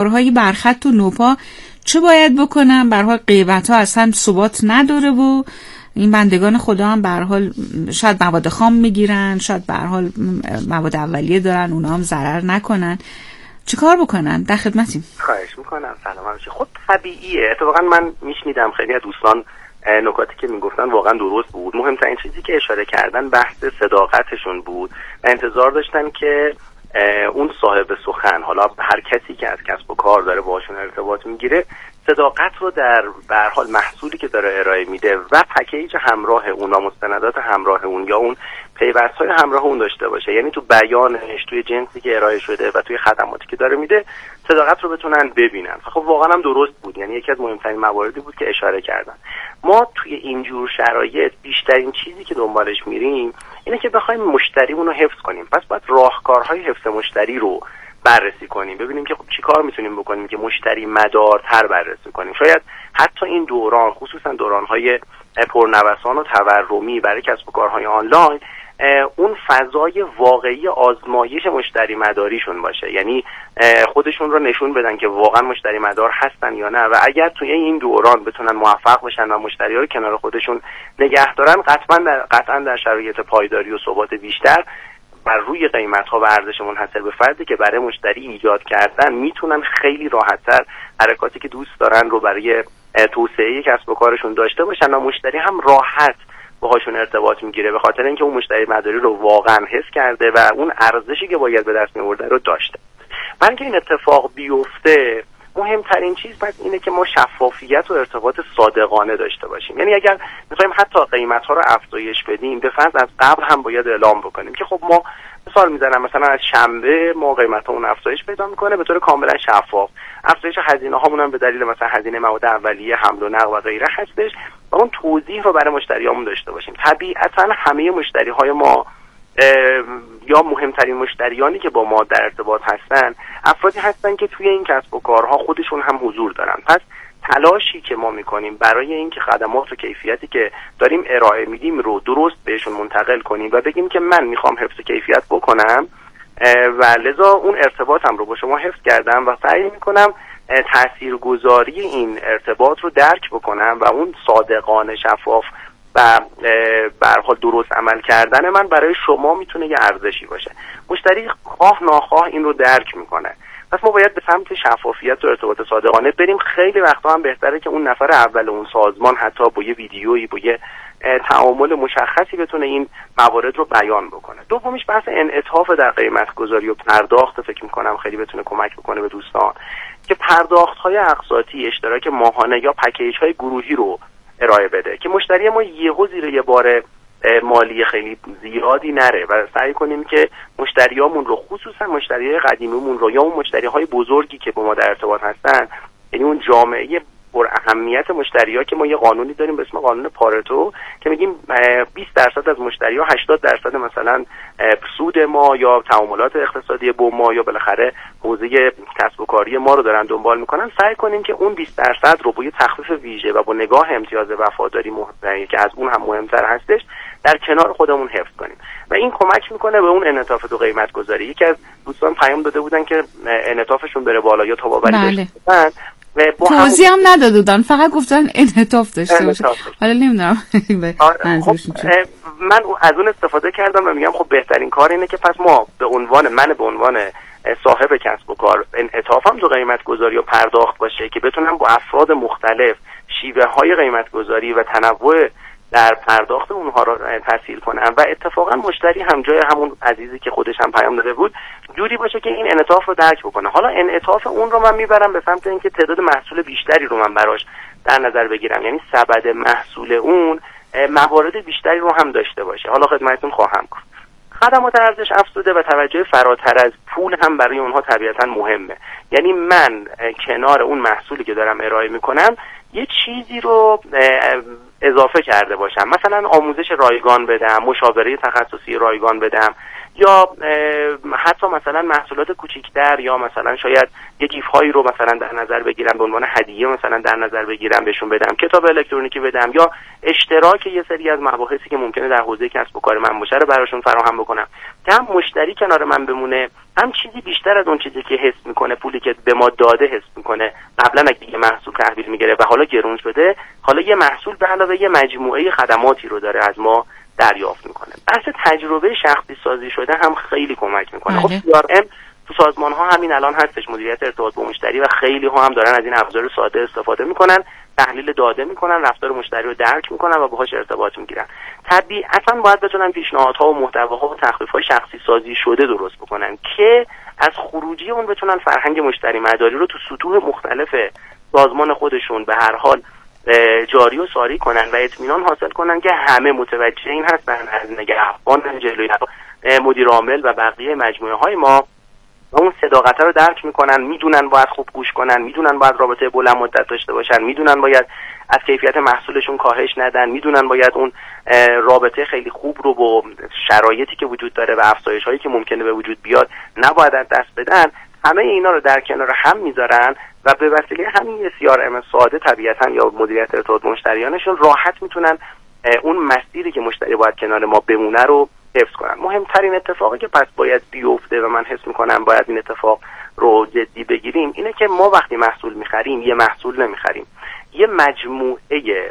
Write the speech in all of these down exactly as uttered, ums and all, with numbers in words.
کارهای برخط و نوپا چه باید بکنن؟ به هر حال قیمت ها اصلا ثبات نداره و این بندگان خدا هم به هر حال شاید مواد خام میگیرن، شاید به هر حال مواد اولیه دارن، اونا هم ضرر نکنن. چه کار بکنن؟ در خدمتیم. خواهش میکنم. سلام همشه. خب طبیعیه. اتفاقا من میشنیدم خیلی از دوستان نکاتی که میگفتن واقعا درست بود. مهمترین چیزی که اشاره کردن بحث صداقتشون بود و انتظار داشتن که اون صاحب سخن، حالا هر کسی که از کسب و کار داره باهاشون ارتباط میگیره، صداقت رو در به هر حال محصولی که داره ارائه میده و پکیج همراه اون و مستندات همراه اون یا اون پیوست‌های همراه اون داشته باشه. یعنی تو بیانش، توی جنسی که ارائه شده و توی خدماتی که داره میده صداقت رو بتونن ببینن. خب واقعا هم درست بود. یعنی یکی از مهمترین مواردی بود که اشاره کردن. ما توی اینجور شرایط بیشترین چیزی که دنبالش میریم اینه که بخوایم مشتریمون رو حفظ کنیم. پس باید راهکارهای حفظ مشتری رو بررسی کنیم، ببینیم که خب چی کار میتونیم بکنیم که مشتری مدارتر بررسی کنیم. شاید حتی این دوران، خصوصا دورانهای پرنوسان و تورمی برای کسب و کارهای آنلاین، اون فضای واقعی آزمایش مشتری مداریشون باشه. یعنی خودشون رو نشون بدن که واقعا مشتری مدار هستن یا نه، و اگر توی این دوران بتونن موفق بشن و مشتری‌ها رو کنار خودشون نگه دارن، قطعاً در قطعاً در شرایط پایداری و ثبات بیشتر بر روی قیمت‌ها و ارزش منحصر به فردی که برای مشتری ایجاد کردن، میتونن خیلی راحت‌تر حرکاتی که دوست دارن رو برای توسعه کسب و کارشون داشته باشن و مشتری هم راحت باهاشون ارتباط میگیره، به خاطر اینکه اون مشتری مداری رو واقعا حس کرده و اون ارزشی که باید به دست می‌آورده رو داشته. برای اینکه این اتفاق بیفته، مهمترین چیز پس اینه که ما شفافیت و ارتباط صادقانه داشته باشیم. یعنی اگر می‌خوایم حتی قیمت‌ها رو افزایش بدیم، به فرض از قبل هم باید اعلام بکنیم که خب ما مثال میزنم مثلا از شنبه ما قیمت‌هامون افزایش پیدا می‌کنه به طور کاملا شفاف. افزایش هزینه‌هامون هم به دلیل مثلا هزینه مواد اولیه، حمل و نقل و غیره هستش و اون توضیح رو برای مشتریامون داشته باشیم. طبیعتاً همه مشتری‌های ما یا مهمترین مشتریانی که با ما در ارتباط هستن افرادی هستن که توی این کسب و کارها خودشون هم حضور دارن. پس تلاشی که ما میکنیم برای اینکه خدمات و کیفیتی که داریم ارائه میدیم رو درست بهشون منتقل کنیم و بگیم که من میخوام حفظ کیفیت بکنم و لذا اون ارتباطم رو با شما حفظ کردم و سعی میکنم تاثیرگذاری این ارتباط رو درک بکنم و اون صادقانه، شفاف و به هر حال درست عمل کردن من برای شما میتونه یه ارزشی باشه. مشتری خواه ناخواه این رو درک میکنه. پس ما باید به سمت شفافیت و ارتباط صادقانه بریم. خیلی وقتا هم بهتره که اون نفر اول اون سازمان حتی با یه ویدیویی، با یه تعامل مشخصی بتونه این موارد رو بیان بکنه. دومیش بحث انعطاف در قیمت گذاری و پرداخت، فکر میکنم خیلی بتونه کمک بکنه به دوستان که پرداخت‌های اقساطی، اشتراک ماهانه یا پکیج‌های گروهی رو ارائه بده که مشتری ما یهو زیر یه بار مالی خیلی زیادی نره و سعی کنیم که مشتریامون رو، خصوصا مشتریای قدیمیمون رو یا اون مشتریهای بزرگی که با ما در ارتباط هستن، یعنی اون جامعه پر اهمیت مشتری‌ها که ما یه قانونی داریم به اسم قانون پارتو که میگیم بیست درصد از مشتری‌ها هشتاد درصد مثلا سود ما یا تعاملات اقتصادی با ما یا بالاخره حوزه کسب و کاری ما رو دارن دنبال میکنن. سعی کنیم که اون بیست درصد رو با یه تخفیف ویژه و با نگاه امتیاز وفاداری مهمه که از اون هم مهمتر هستش در کنار خودمون حفظ کنیم و این کمک میکنه به اون انعطاف تو قیمت گذاری. یکی از دوستان پیام داده بودن که انعطافشون بره بالا یا تاباوری داشتن، توضیح هم نداده بودن، فقط گفتن انعطاف داشته باشه. حالا نمیدونم منظورشون چیه. من از اون استفاده کردم و میگم خب بهترین کار اینه که پس ما به عنوان من به عنوان صاحب کسب و کار انعطافم تو قیمت گذاری و پرداخت باشه که بتونم با افراد مختلف شیوه های قیمت گذاری و تنوع در پرداخت اونها رو تسهیل کنم و اتفاقا مشتری هم جای همون عزیزی که خودش هم پیام داده بود جوری باشه که این انعطاف رو درک بکنه. حالا انعطاف اون رو من میبرم به سمت اینکه تعداد محصول بیشتری رو من براش در نظر بگیرم، یعنی سبد محصول اون موارد بیشتری رو هم داشته باشه. حالا خدمتتون خواهم گفت خدمات ارزش افزوده و توجه فراتر از پول هم برای اونها طبیعتا مهمه. یعنی من کنار اون محصولی که دارم ارائه میکنم یه چیزی رو اضافه کرده باشم، مثلا آموزش رایگان بدم، مشاوره تخصصی رایگان بدم یا حتی مثلا محصولات کوچیک‌تر یا مثلا شاید یک گیف هایی رو مثلا در نظر بگیرم به عنوان هدیه مثلا در نظر بگیرم بهشون بدم، کتاب الکترونیکی بدم، یا اشتراک یه سری از مباحثی که ممکنه در حوزه کسب و کار من باشه رو براشون فراهم بکنم که هم مشتری کنار من بمونه، هم چیزی بیشتر از اون چیزی که حس میکنه، پولی که به ما داده حس میکنه. قبلا اگه یه محصول تحویل میگیره و حالا گرون شده، حالا یه محصول به علاوه یه مجموعه خدماتی رو داره از ما دریافت میکنه. بحث تجربه شخصی سازی شده هم خیلی کمک میکنه. خب سی آر ام تو سازمان ها همین الان هستش، مدیریت ارتباط با مشتری، و خیلی ها هم دارن از این ابزار ساده استفاده میکنن، تحلیل داده میکنن، رفتار مشتری رو درک میکنن و باهاش ارتباط میگیرن. طبیعتا باید بتونن پیشنهادها و محتواها و تخفیف‌های شخصی سازی شده درست بکنن که از خروجی اون بتونن فرهنگ مشتری مداری رو تو سطوح مختلف سازمان خودشون به هر حال جاری و ساری کنن و اطمینان حاصل کنن که همه متوجه این هستن، از نگهبان جلوی مدیر عامل و بقیه مجموعه های ما اون صداقت رو درک میکنن، میدونن باید خوب گوش کنن، میدونن باید رابطه بلند مدت داشته باشن، میدونن باید از کیفیت محصولشون کاهش ندن، میدونن باید اون رابطه خیلی خوب رو با شرایطی که وجود داره و افزایش هایی که ممکنه به وجود بیاد نباید از دست بدن. همه اینا رو در کنار هم میذارن و به وسیله همین سی آر ام ساده طبیعتا یا مدیریت ارتباط مشتریانشون راحت میتونن اون مسیری که مشتری باید کنار ما بمونه رو حفظ کنن. مهمترین اتفاقی که پس باید بیفته و من حس میکنم باید این اتفاق رو جدی بگیریم اینه که ما وقتی محصول میخریم یه محصول نمیخریم، یه مجموعه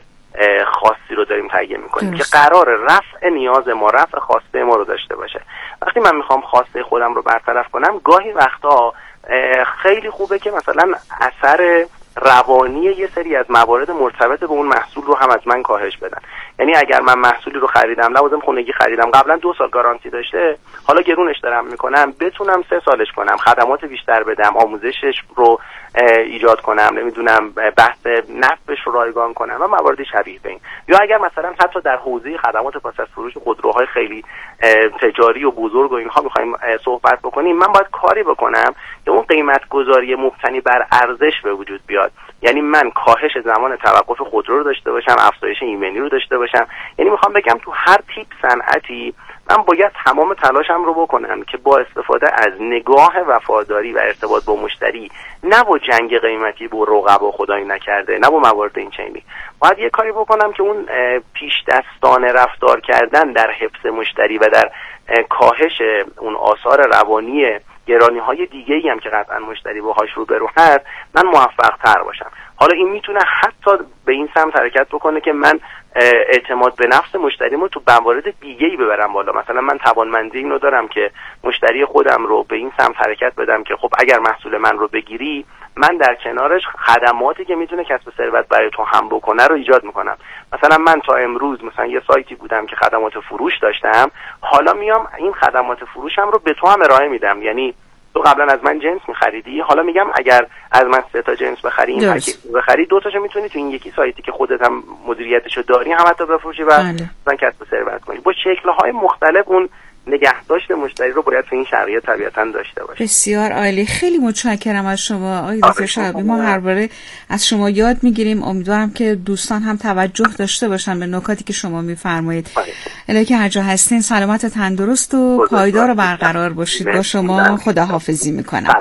خاصی رو داریم تهیه میکنیم که قرار رفع نیاز ما، رفع خواسته ما رو داشته باشه. وقتی من میخوام خواسته خودم رو برطرف کنم، گاهی وقتا خیلی خوبه که مثلا اثر روانی یه سری از موارد مرتبط به اون محصول رو هم از من کاهش بدن. یعنی اگر من محصولی رو خریدم، لوازم خونگی خریدم، قبلا دو سال گارانتی داشته، حالا گرونش دارم میکنم، بتونم سه سالش کنم، خدمات بیشتر بدم، آموزشش رو ایجاد کنم، نمیدونم بحث نفعش رو رایگان کنم و مواردی شبیه به این. یا اگر مثلا حتی در حوزه خدمات پس از فروش خودروهای خیلی تجاری و بزرگ و اینها میخوایم صحبت بکنیم، من باید کاری بکنم که اون قیمت گذاری مبتنی بر ارزش به وجود بیاد. یعنی من کاهش زمان توقف خودرو رو داشته باشم، افزایش ایمنی رو داشته باشم. یعنی میخوام بگم تو هر تیپ صنعتی من باید تمام تلاشم رو بکنم که با استفاده از نگاه وفاداری و ارتباط با مشتری، نه با جنگ قیمتی با رقبا خدایی نکرده، نه با موارد این چنینی، باید یه کاری بکنم که اون پیش دستانه رفتار کردن در حفظ مشتری و در کاهش اون آثار روانی گرانی های دیگه ای هم که قطعا مشتری باهاش روبرو هست من موفق تر باشم. حالا این میتونه حتی به این سمت حرکت بکنه که من اعتماد به نفس مشتریمو تو موارد دیگه ای ببرم بالا. مثلا من توانمندی اینو دارم که مشتری خودم رو به این سمت حرکت بدم که خب اگر محصول من رو بگیری، من در کنارش خدماتی که میتونه کسب ثروت برای تو هم بکنه رو ایجاد میکنم. مثلا من تا امروز مثلا یه سایتی بودم که خدمات فروش داشتم، حالا میام این خدمات فروشم رو به تو هم ارائه میدم. یعنی تو قبلا از من جنس می‌خریدی، حالا میگم اگر از من سه تا جنس بخری، این پکیج بخری، دو تاشو میتونی تو این یکی سایتی که خودت هم مدیریتشو داری هم حتی بفروشی و مثلا کسب ثروت کنی. با شکل‌های مختلف اون نگهداشت مشتری رو باید تو این شرایط طبیعتاً داشته باشه. بسیار عالی، خیلی متشکرم از شما آقای دکتر شعبی. ما هر باره از شما یاد میگیریم. امیدوارم که دوستان هم توجه داشته باشن به نکاتی که شما میفرمایید. الهی که هر جا هستین سلامت و تندرست و پایدار و برقرار باشید. با شما خداحافظی میکنم.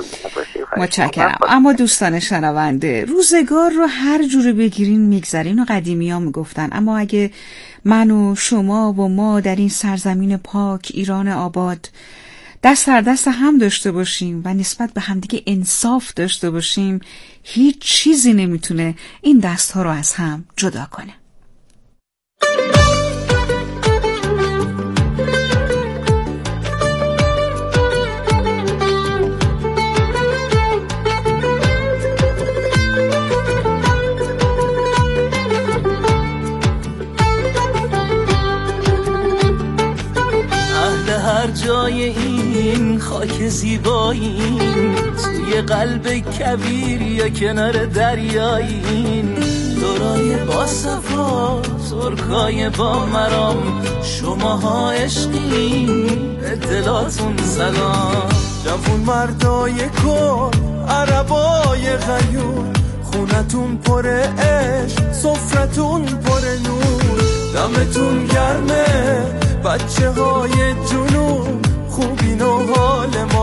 متشکرم. اما دوستان شنونده، روزگار رو هر جوری بگیرین میگذرین و قدیمی‌ها میگفتن، اما اگه من و شما و ما در این سرزمین پاک ایران آباد دست در دست هم داشته باشیم و نسبت به همدیگه انصاف داشته باشیم، هیچ چیزی نمیتونه این دست‌ها رو از هم جدا کنه. جای این خاک زیبایین، توی قلب کویر یا کنار دریایین، دورای با صفا ترکای با مرام، شماها عشقین به دلاتون سلام. جوون مردای کن عربای غیور، خونتون پر عشق سفرتون پر نور، دمتون گرمه بچه های جنوب، خوب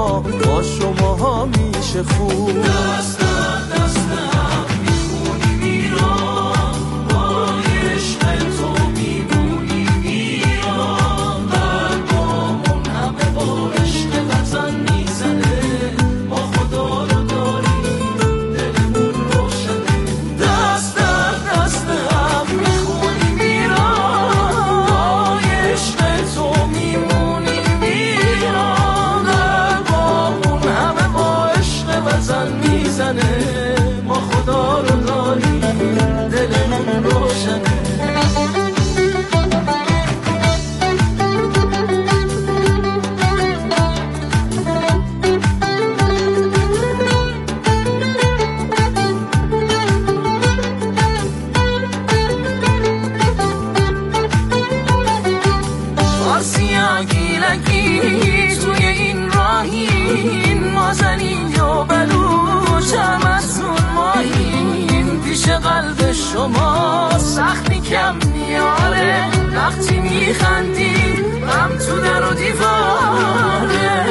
ما با شما ها میشه خوب. دست در دست هم میخونیم ایران، با عشق تو میمونیم ایران. قلبامون همه با عشق وطن میزنه، ما خدا رو داریم دلمون روشنه. دست در دست هم میخونیم ایران، با عشق تو میمونیم ایران. قلبامون همه با عشق وطن میزنه، ما خدا رو داریم دلمون روشنه. آسیا گیلگی توی این راهین، ما زنی و بلوچ هم از اون ماهین. پیش قلب شما سختی کم میاره، وقتی میخندی غم تو در و دیواره.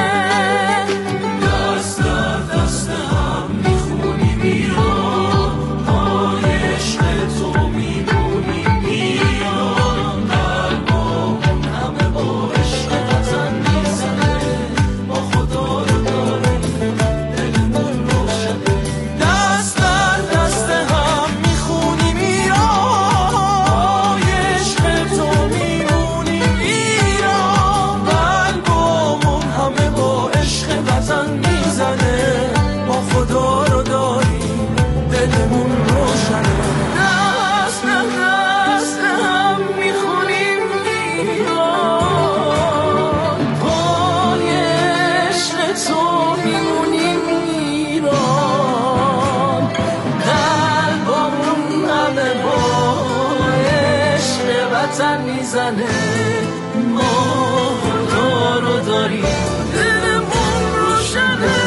دست در دست هم میخونیم ایران، با عشق تو میمونیم ایران. قلبامون همه با عشق وطن میزنه، ما خدا رو داریم دلمون روشنه. دست در دست هم میخونیم ایران، با عشق تو میمونیم ایران. قلبامون همه با عشق وطن میزنه، ما خدا رو داریم دلمون روشنه. دست در دست هم میخونیم ایران، با عشق تو میمونیم ایران. قلبامون همه با عشق وطن میزنه، ما خدا رو داریم دلمون روشنه.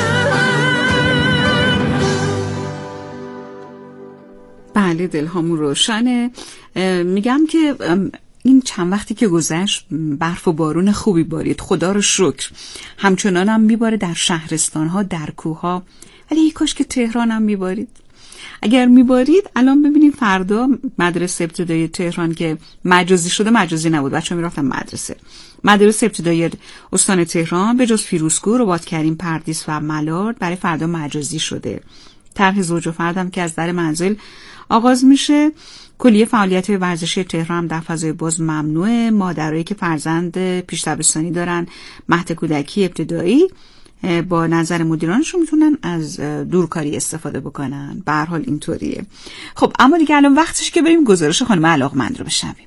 بله، دلهامون روشنه. میگم که این چند وقتی که گذشت برف و بارون خوبی بارید، خدا رو شکر. همچنان هم میباره در شهرستان ها، در کوه ها، ولی ای کاش که تهران هم میبارید. اگر میبارید الان ببینید فردا مدرسه ابتدایی تهران که مجازی شده، مجازی نبود، بچه‌ها میرفتن مدرسه. مدرسه ابتدایی استان تهران به جز فیروزکوه، رباطکریم، پردیس و ملارد برای فردا مجازی شده. طرح زوج و فردم که از در منزل آغاز میشه. کلیه فعالیت ورزشی تهران در فضای باز ممنوعه. مادرایی که فرزند پیش دبستانی دارن، مهد کودکی ابتدایی، با نظر مدیرانشون میتونن از دورکاری استفاده بکنن. به هر حال اینطوریه. خب اما دیگه الان وقتش که بریم گزارش خانم علاقمند رو بشنویم.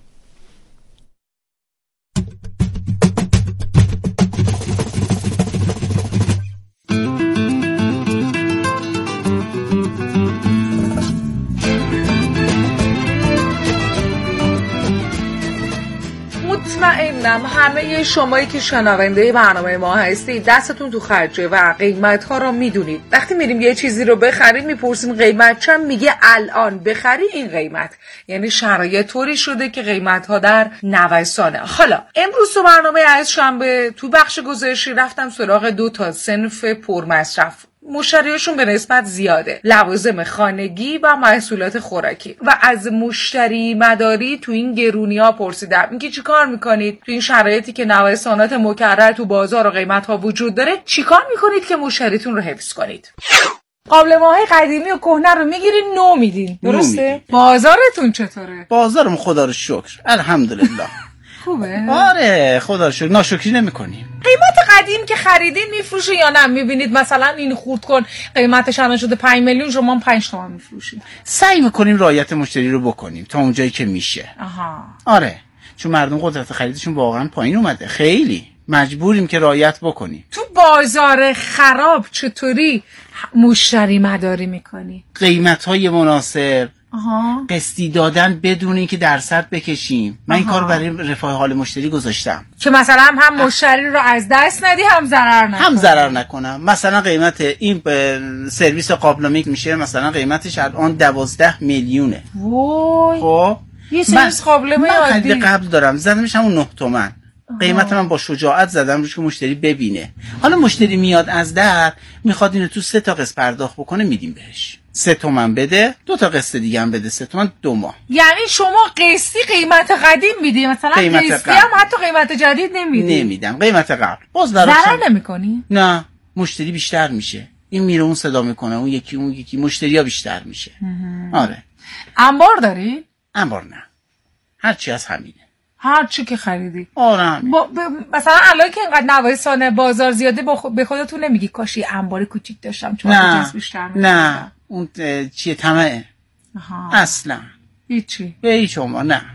مطمئنم همه شمایی که شنونده برنامه ما هستید دستتون تو خرجه و قیمت ها رو میدونید. وقتی میریم یه چیزی رو بخریم میپرسیم قیمت چند، میگه الان بخری این قیمت. یعنی شرایط طوری شده که قیمت ها در نوسانه. حالا امروز تو برنامه از شنبه تو بخش گزارشی رفتم سراغ دو تا صنف پرمصرف، مشتریاشون به نسبت زیاده، لوازم خانگی و محصولات خوراکی. و از مشتری مداری تو این گرونی ها پرسیدم اینکه چی کار میکنید تو این شرایطی که نوسانات مکرر تو بازار و قیمت ها وجود داره، چی کار میکنید که مشتریتون رو حفظ کنید؟ قابلمه‌های قدیمی و کهنه رو میگیرین، نو میدین، درسته؟ بازارتون چطوره؟ بازارم خدا رو شکر، الحمدلله. خوبه؟ آره خدا رو شکر، ناشکری نمی‌کنیم. قیمت قدیم که خریدین میفروشه یا نه؟ میبینید مثلا این خورد کن قیمتش الان شده پنج میلیون، شما پنج تومن میفروشید. سعی میکنیم رعایت مشتری رو بکنیم تا اونجایی که میشه. آها. آره، چون مردم قدرت خریدشون واقعا پایین اومده، خیلی مجبوریم که رعایت بکنیم. تو بازار خراب چطوری مشتری مداری میکنی؟ قیمت‌های مناسب، آها. قسطی دادن بدون اینکه درصد بکشیم. من این کارو برای رفاه حال مشتری گذاشتم که مثلا هم مشتری رو از دست ندی هم ضرر نکنی. هم ضرر نکنم. مثلا قیمت این سرویس قابلمه میشه مثلا قیمتش الان دوازده میلیونه. وای. خب یه سرویس قابلمه عادی من قبل دارم زدمش همون نه تومن. قیمت من با شجاعت زدم روش که مشتری ببینه. حالا مشتری میاد از در میخواد اینو تو سه تا قسط پرداخت بکنه، میدیم بهش. سه تومن بده، دو تا قسط دیگه هم بده، سه تومن دو ماه. یعنی شما قسطی قیمت قدیم میدی، مثلا قسطی هم حتی قیمت جدید نمیدی؟ نمیدم، قیمت قبل. باز ضرر نمیکنی؟ نه، مشتری بیشتر میشه. این میره اون صدا میکنه، اون یکی اون یکی، مشتریا بیشتر میشه. آره. انبار داری؟ انبار نه. هر چی از همینه. هر چی که خریدی. آره. با ب... مثلا الان که اینقدر نوسان بازار زیاده با خ... به خودتون نمیگی کاش یه انبار کوچیک داشتم چون نه. جنس بیشتر نه. نه. اون چیه طمعه. اصلا. هیچی. به هیچ شما نه.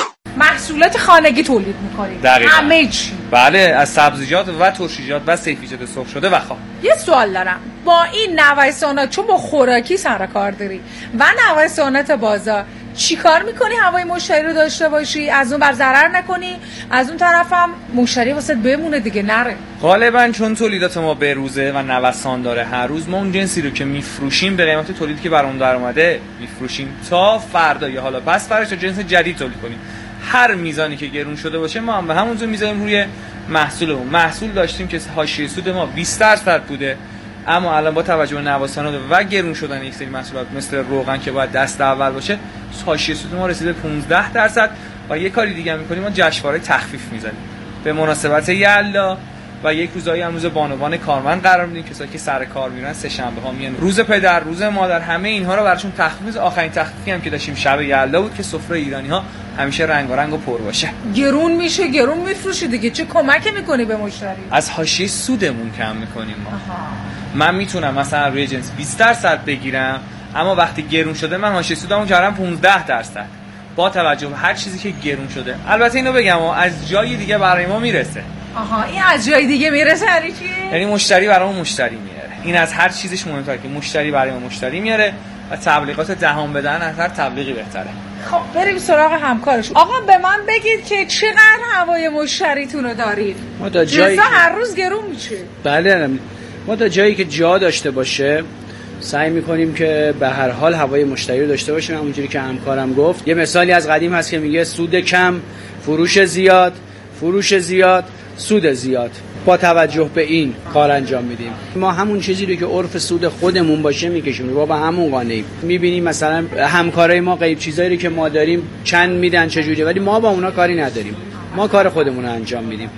محصولات خانگی تولید میکنید. همه چی. بله، از سبزیجات و ترشیجات و سیفیجات سرخ شده و خواب. یه سوال دارم. با این نوسانات، چون با خوراکی سر کار داری و نوسانات بازار، چی کار میکنی هوای مشتری رو داشته باشی؟ از اون بر ضرر نکنی، از اون طرف هم مشتری واسه بمونه دیگه، نره. غالبا چون تولیدات ما به روزه و نوسان داره، هر روز ما اون جنسی رو که میفروشیم به قیمت تولیدی که برامون در اومده میفروشیم تا فردا یا حالا پس فردا جنس جدید تولید کنیم. هر میزانی که گرون شده باشه ما هم به همون جور میذاریم روی محصولمون. محصول داشتیم که حاشیه سود ما بیست درصد بوده، اما الان با توجه به نوسانات و گرون شدن یک سری محصولات مثل روغن که باید دست اول باشه، حاشیه سود ما رسیده پانزده درصد. و یه کاری دیگه می‌کنیم، ما جشنواره تخفیف می‌زنیم به مناسبت یلدا و یک روزایی هم روز بانوان کارمند قرار میدیم. کسایی که سر کار میرن سه شنبه ها میان، روز پدر، روز مادر، همه اینها رو براشون تخفیف. آخرین تخفیفی هم که داشتیم شب یلدا بود که سفره ایرانی‌ها همیشه رنگارنگ و پر باشه. گرون میشه، گرون میفروشی دیگه، چه کمکی می‌کنی به مشتری؟ از حاشیه سودمون کم می‌کنیم ما. آها. من میتونم مثلا روی جنس بیست درصد بگیرم، اما وقتی گرون شده من حاشیه سودمو کردم پانزده درصد با توجه به هر چیزی که گرون شده. البته اینو بگم از جای دیگه برای ما میرسه. آها، این از جای دیگه میرسه یعنی چی؟ یعنی مشتری برامون مشتری میاره. این از هر چیزش مهمتره که مشتری برای ما مشتری میاره و تبلیغات دهان بدن از هر تبلیغی بهتره. خب بریم سراغ همکارش. آقا به من بگید که چقدر هوای مشتریتون رو دارید؟ ما تا جایی که... هر روز گرون میشه. بله، ما تا جایی که جا داشته باشه سعی میکنیم که به هر حال هوای مشتری رو داشته باشیم. همونجوری که همکارم گفت، یه مثالی از قدیم هست که میگه سود کم، فروش زیاد، فروش زیاد، سود زیاد. با توجه به این کار انجام میدیم. ما همون چیزی رو که عرف سود خودمون باشه میکشیم، با به همون قانعیم. میبینیم مثلا همکارای ما غیب چیزایی رو که ما داریم چند میدن چجوری، ولی ما با اونا کاری نداریم. ما کار خودمون رو انجام میدیم.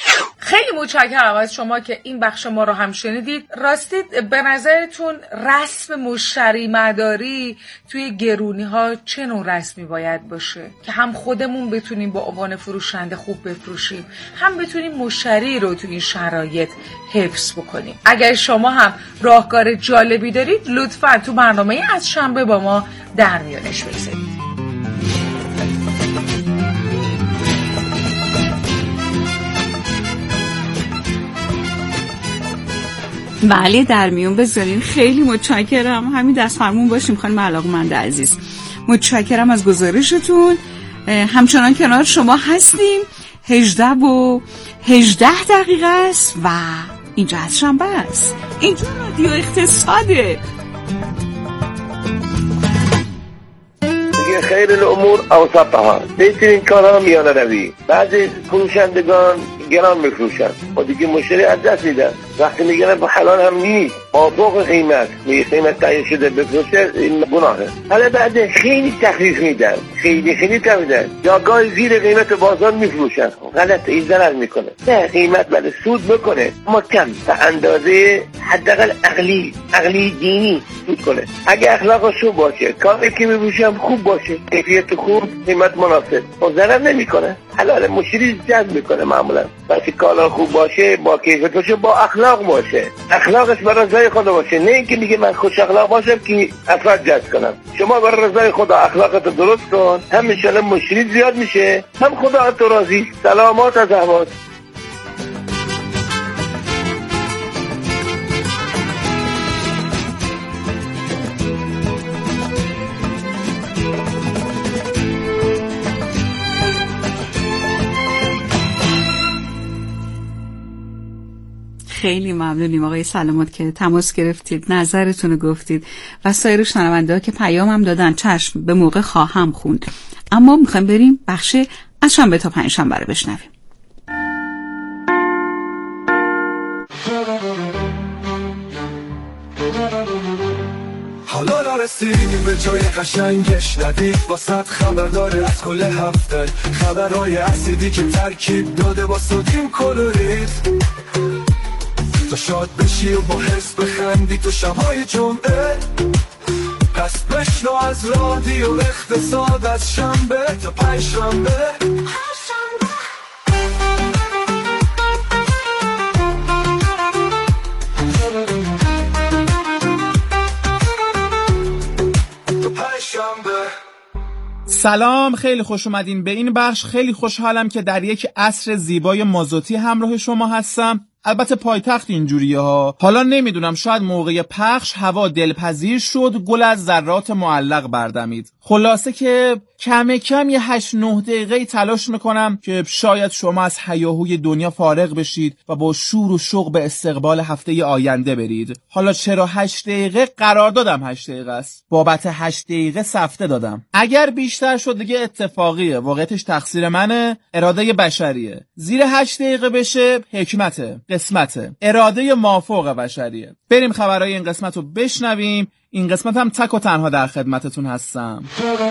خیلی متشکرم از شما که این بخش ما رو هم شنیدید. راستید به نظرتون رسم مشتری مداری توی گرونی ها چه نوع رسمی باید باشه که هم خودمون بتونیم با عنوان فروشنده خوب بفروشیم، هم بتونیم مشتری رو توی این شرایط حفظ بکنیم؟ اگر شما هم راهکار جالبی دارید لطفاً تو برنامه از شنبه با ما در میانش بگذارید. بله، در میون بذارین. خیلی متشکرم. همین دست فرمون باشیم خانم علاقمند عزیز. متشکرم از گزارشتون. همچنان کنار شما هستیم. هجده و هجده دقیقه است و اینجا از شنبه است. اینجا رادیو اقتصاده. خیر الامور اوسطها، بهترین کارها میانه روی. بعضی فروشندگان گران میفروشن و دیگه مشتری از دست میدن. وقتی میگن حلال هم نیست، مابقی قیمت میگه قیمت تعیین شده بفروشه، این گناهه. حالا بعد خیلی تخفیف میدن، خیلی خیلی تخفیف میدن، یا گاهی زیر قیمت بازار میفروشن. غلط، این ضرر میکنه. نه، قیمت بعد سود بکنه، اما کم، تا اندازه حداقل عقلی عقلی دینی سود کنه. اگه اخلاقش خوب باشه، کاری که میفروشم خوب باشه، کیفیت خوب، قیمت مناسب، و ضرر نمیکنه. حلال، مشتری جذب میکنه معمولا. وقتی کالا خوب باشه، با کیفیت باشه، با اخلاق باشه، اخلاقش برای رضای خدا باشه، نه اینکه میگه من خوش اخلاق باشم که افراد جذب کنم. شما برای رضای خدا اخلاقت درست کن، هم انشالله مشتری زیاد میشه، هم خدا تو راضی. سلامات از احوال. خیلی ممنونیم آقای سلامت که تماس گرفتید، نظرتون رو گفتید و سایر شنونده ها که پیامم دادن. چشم، به موقع خواهم خوند. اما میخوایم بریم بخش از شنبه تا پنج شنبه رو بشنویم. بالا رسیدیم به جای قشنگش ندید واسط خبر داره از کل هفته خبرهای اسیدی که ترکیب داده با سودیم کلورید تو شاد بشی و با حس بخندی تو شبهای جمعه پس بشنو از رادیو اقتصاد از شنبه تا پنجشنبه سلام، خیلی خوش اومدین به این بخش. خیلی خوشحالم که در یک عصر زیبای مازوتی همراه شما هستم. البته پایتخت اینجوریه ها. حالا نمیدونم، شاید موقع پخش هوا دلپذیر شد، گل از ذرات معلق بردمید. خلاصه که کم کم یه هشت نه دقیقه تلاش میکنم که شاید شما از هیاهوی دنیا فارغ بشید و با شور و شوق به استقبال هفته آینده برید. حالا چرا هشت دقیقه؟ قرار دادم هشت دقیقه است. بابت هشت دقیقه سفته دادم. اگر بیشتر شد دیگه اتفاقیه، واقعیتش تقصیر منه، اراده بشریه. زیر هشت دقیقه بشه حکمته، قسمته، اراده مافوق بشریه. بریم خبرهای این قسمت رو بشنویم. این قسمت هم تک و تنها در خدمتتون هستم.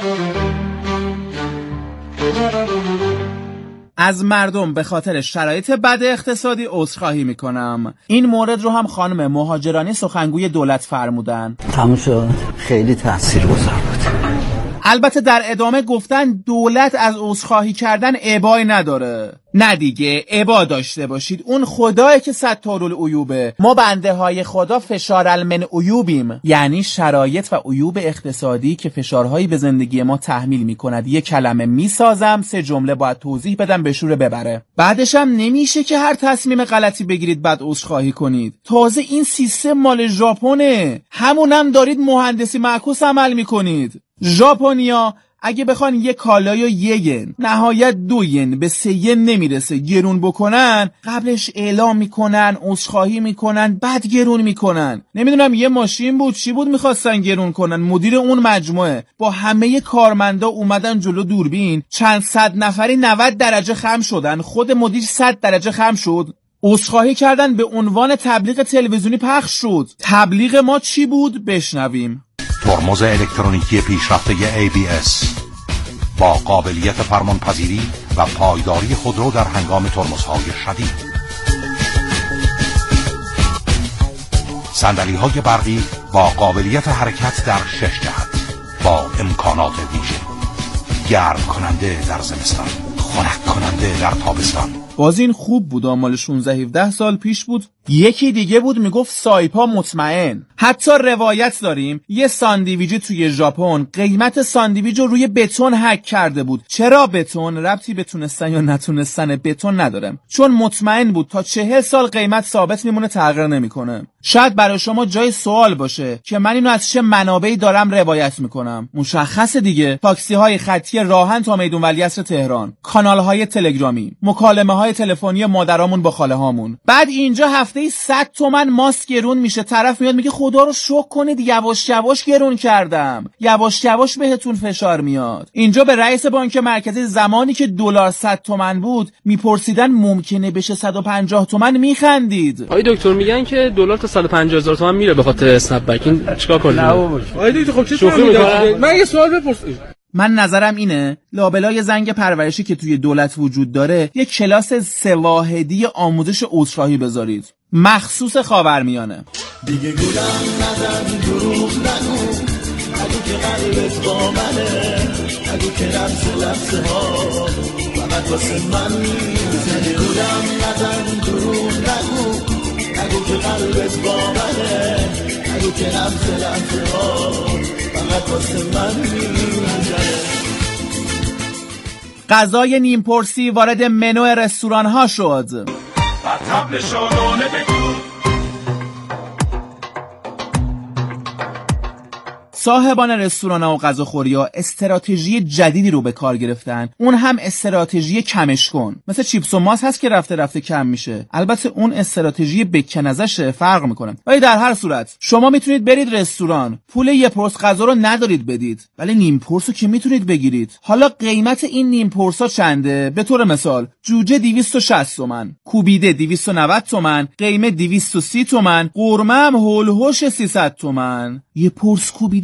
از مردم به خاطر شرایط بد اقتصادی عذرخواهی میکنم. این مورد رو هم خانم مهاجرانی سخنگوی دولت فرمودن. تموم شد. خیلی تاثیرگذار بود. البته در ادامه گفتن دولت از عذرخواهی کردن ابایی نداره. نه دیگه، ابا داشته باشید. اون خدایی که ستارالعیوبه. ما بنده های خدا فشارالمن عیوبیم، یعنی شرایط و عیوب اقتصادی که فشارهایی به زندگی ما تحمیل میکند. یه کلمه میسازم، سه جمله باید توضیح بدم به شوره ببره. بعدش هم نمیشه که هر تصمیم غلطی بگیرید بعد عذرخواهی کنید. تازه این سیستم مال ژاپنه، همونم دارید مهندسی معکوس عمل میکنید. ژاپنیا اگه بخوان یه کالای یه ین نهایت دو ین به سه ین نمیرسه گرون بکنن، قبلش اعلام میکنن، عذرخواهی میکنن، بعد گرون میکنن. نمیدونم یه ماشین بود چی بود میخواستن گرون کنن، مدیر اون مجموعه با همه کارمندا اومدن جلو دوربین، چند صد نفری نود درجه خم شدن، خود مدیر صد درجه خم شد، عذرخواهی کردن، به عنوان تبلیغ تلویزیونی پخش شد. تبلیغ ما چی بود؟ بشنویم. ترمز الکترونیکی پیشرفته ای بی اس با قابلیت فرمانپذیری و پایداری خودرو در هنگام ترمزهای شدید. صندلی‌های برقی با قابلیت حرکت در شش جهت با امکانات ویژه. گرم کننده در زمستان، خنک کننده در تابستان. باز این خوب بود، مال شانزده هفده سال پیش بود. یکی دیگه بود میگفت سایپا مطمئن. حتی روایت داریم یه ساندویجی توی ژاپن قیمت ساندویج رو روی بتون هک کرده بود. چرا بتون؟ ربطی به تونستن یا نتونستن بتون نداره، چون مطمئن بود تا چهل سال قیمت ثابت میمونه، تغییر نمیکنه. شاید برای شما جای سوال باشه که من اینو از چه منابعی دارم روایت میکنم. مشخصه دیگه، تاکسی های خطی راهن تا میدون ولیعصر تهران، کانال های تلگرامی، مکالمه های تلفنی مادرامون با خاله هامون. بعد اینجا هفته صد تومن ماست گرون میشه، طرف میاد میگه خدا رو شکر کنید یواش یواش گرون کردم. یواش یواش بهتون فشار میاد. اینجا به رئیس بانک مرکزی زمانی که دلار صد تومن بود میپرسیدن ممکنه بشه صد و پنجاه تومن، میخندید. آقای دکتر میگن که دلار تا صد و پنجاه هزار تومن میره به خاطر اسنپ بک. این چیکار کنیم؟ آقای دکتر خب چه شوخی میکنه؟ من یه سوال بپرسم. من نظرم اینه لابلای زنگ پرورشی که توی دولت وجود داره یک کلاس سه واحدی آموزش عذرخواهی بذارید، مخصوص خاورمیانه. دیگه گولم نزن، دروغ نگو، اگه که قلبت با منه، اگه که لبس لبسه ها فقط واسه من میزنه. دیگه گولم نزن، دروغ نگو، اگه که قلبت با منه، اگه که لبس لبسه ها فقط واسه من میزنه. غذای نیمپرسی وارد منو رستوران ها شد. تبل شادانه بگو. صاحبان رستوران‌ها و غذاخوری‌ها استراتژی جدیدی رو به کار گرفتن، اون هم استراتژی کمش کن. مثل چیپس و ماست هست که رفته رفته کم میشه، البته اون استراتژی بکن ازش فرق میکنه. ولی در هر صورت شما میتونید برید رستوران، پول یه پرس غذا رو ندارید بدید، ولی نیم پرسو که میتونید بگیرید. حالا قیمت این نیم پرسا چنده؟ به طور مثال جوجه دویست و شصت تومن، کوبیده دویست و نود تومن، قیمه دویست و سی تومن، قرمه هم هول هوش سیصد تومن. یه پرس کوبیده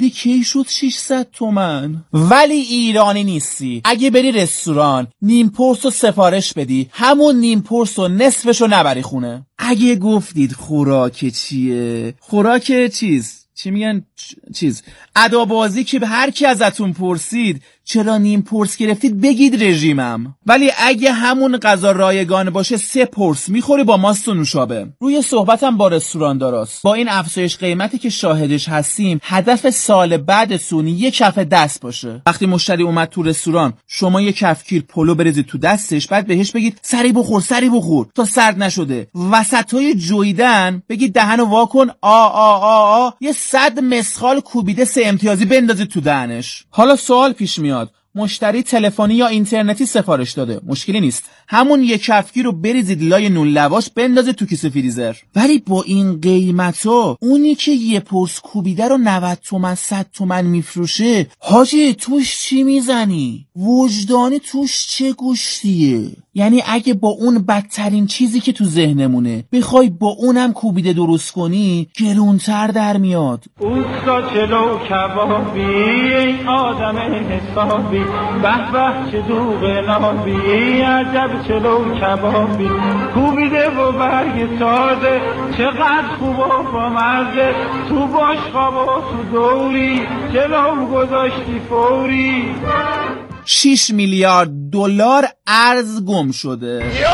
جدی کی شد ششصد تومن؟ ولی ایرانی نیستی. اگه بری رستوران نیم پرس رو سفارش بدی، همون نیم پرس و نصفشو نبری خونه. اگه گفتید خوراک چیه؟ خوراک چیز چی میگن چیز ادابازی که به هر کی ازتون پرسید چرا نیم پرس گرفتید بگید رژیمم. ولی اگه همون غذا رایگان باشه سه پرس میخوری با ماست و نوشابه. روی صحبتم با رستوران داراست. با این افزایش قیمتی که شاهدش هستیم، هدف سال بعد سونی یک کف دست باشه. وقتی مشتری اومد تو رستوران، شما یک کفگیر پلو بریزید تو دستش، بعد بهش بگید سری بخور سری بخور تا سرد نشده. وسطای جویدن بگید دهنو وا کن، آ آ آ آ یه صد مسخال کوبیده سه امتیازی بندازید تو دهنش. حالا سوال پیش میاد، مشتری تلفنی یا اینترنتی سفارش داده، مشکلی نیست، همون یک کفگیر رو بریزید لای نون لواش بندازید تو کیسه فریزر. ولی با این قیمتا اونی که یه پرس کوبیده رو نود تومن صد تومن میفروشه، حاجی توش چی میزنی؟ وجدانی توش چه گوشتیه؟ یعنی اگه با اون بدترین چیزی که تو ذهنمونه بخوای با اونم کوبیده درست کنی، گرونتر در میاد. اوستا چلو کبابی این آدم حسابی، به به چه دوغ نابی، عجب چلو کبابی، کوبیده و برگ تازه، چقدر خوب و با مزه، تو باش خواب و تو دوری، چلو گذاشتی فوری. شش میلیارد دلار ارز گم شده. یا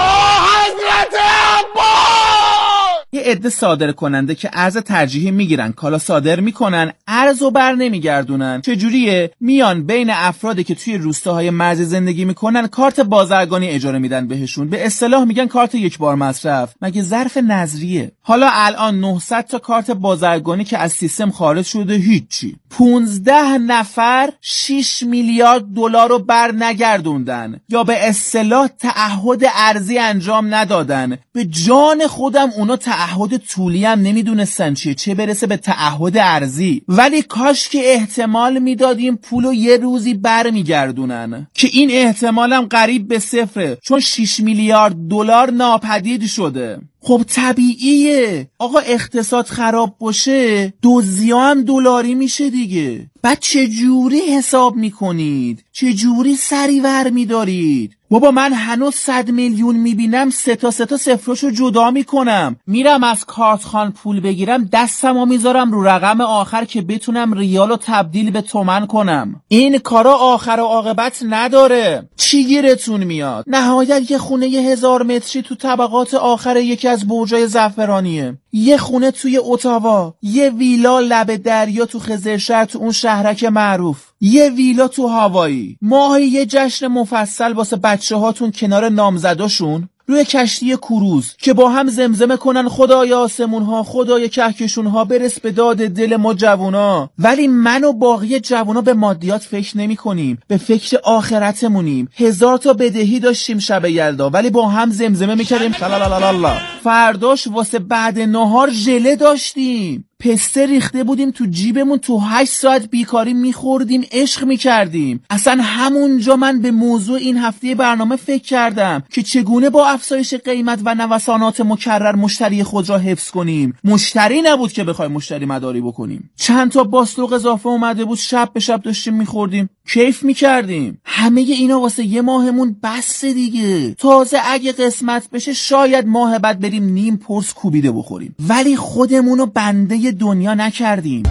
حضرت عباس! یه عده صادر کننده که ارز ترجیحی میگیرن، کالا صادر میکنن، ارزو بر نمیگردونن. چجوریه؟ میان بین افرادی که توی روستاهای مرزی زندگی میکنن کارت بازرگانی اجاره میدن بهشون، به اصطلاح میگن کارت یک بار مصرف. مگه ظرف نظریه؟ حالا الان نهصد تا کارت بازرگانی که از سیستم خارج شده، هیچی. پونزده نفر شش میلیارد دلار رو بر نگردوندن، یا به اصطلاح تعهد ارزی انجام ندادن. به جان خودم اونا تعهد طولی هم نمیدونستن چیه، چه برسه به تعهد ارزی. ولی کاش که احتمال میدادیم پولو یه روزی بر میگردونن، که این احتمالم قریب به صفره، چون شش میلیارد دلار ناپدید شده. خب طبیعیه آقا، اقتصاد خراب باشه دزدی هم دلاری میشه دیگه. بعد چه جوری حساب میکنید؟ چه جوری سریور میدارید؟ بابا من هنوز صد میلیون میبینم سه تا سه تا صفرشو جدا میکنم، میرم از کارتخان پول بگیرم دستمو میذارم رو رقم آخر که بتونم ریالو تبدیل به تومن کنم. این کارا آخر و عاقبت نداره. چی گیرتون میاد؟ نهایت یه خونه یه هزار متری تو طبقات آخر یکی از برجای زعفرانیه، یه خونه توی اتاوا، یه ویلا لب دریا تو خزرشهر تو اون شهرک معروف، یه ویلا تو هاوایی، ماهی یه جشن مفصل واسه بچه هاتون کنار نامزداشون روی کشتی کروز که با هم زمزمه کنن خدای آسمون ها خدای کهکشون ها برس به داد دل ما جوونا. ولی من و باقی جوونا به مادیات فکر نمی کنیم، به فکر آخرتمونیم. هزار تا بدهی داشتیم شب یلدا، ولی با هم زمزمه میکردیم شلالالالا. فرداش واسه بعد نهار ژله داشتیم، پسته ریخته بودیم تو جیبمون، تو هشت ساعت بیکاری میخوردیم، عشق میکردیم. اصلا همونجا من به موضوع این هفته برنامه فکر کردم که چگونه با افزایش قیمت و نوسانات مکرر مشتری خود را حفظ کنیم. مشتری نبود که بخوایم مشتری مداری بکنیم. چند تا باستوق اضافه اومده بود، شب به شب داشتیم میخوردیم، کیف میکردیم. همه اینا واسه یه ماهمون بس دیگه. تازه اگه قسمت بشه شاید ماه بعد بریم نیم پرس کوبیده بخوریم، ولی خودمونو بنده دنیا نکردیم.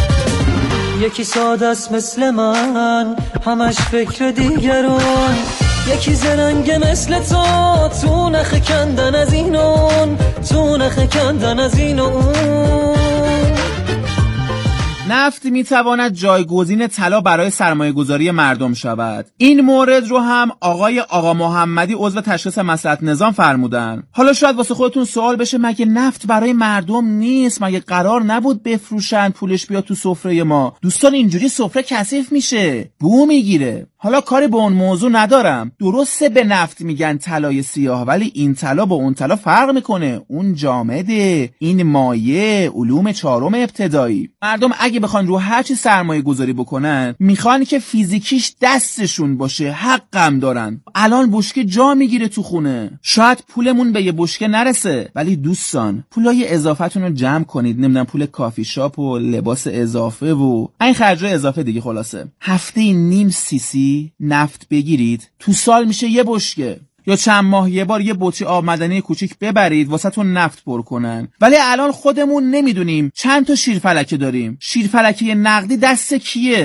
یکی ساده است مثل من، همش فکر دیگرون، یکی زرنگ مثل تو، تو نخ کندن از این اون، تو نخ کندن از این اون. نفت میتواند جایگزین طلا برای سرمایه گذاری مردم شود. این مورد رو هم آقای آقا محمدی عضو تشخیص مصلحت نظام فرمودن. حالا شاید واسه خودتون سوال بشه مگه نفت برای مردم نیست؟ مگه قرار نبود بفروشن پولش بیاد تو سفره ما؟ دوستان اینجوری سفره کثیف میشه، بو میگیره. حالا کاری به اون موضوع ندارم، درسته به نفت میگن طلای سیاه، ولی این طلا با اون طلا فرق میکنه. اون جامده، این مایع، علوم چهارم ابتدایی. مردم اگه اگه بخوان رو هر چی سرمایه گذاری بکنن میخوان که فیزیکیش دستشون باشه، حقم دارن. الان بشکه جا میگیره تو خونه، شاید پولمون به یه بشکه نرسه، ولی دوستان پولای اضافتون رو جمع کنید، نمیدونم پول کافی شاپ و لباس اضافه و این خرجای اضافه دیگه. خلاصه هفته نیم سیسی نفت بگیرید، تو سال میشه یه بشکه. یا چند ماه یه بار یه بطری آب معدنی کوچیک ببرید واسه تون نفت پر کنن. ولی الان خودمون نمیدونیم چند تا شیرفلکه داریم. شیرفلکه نقدی دست کیه؟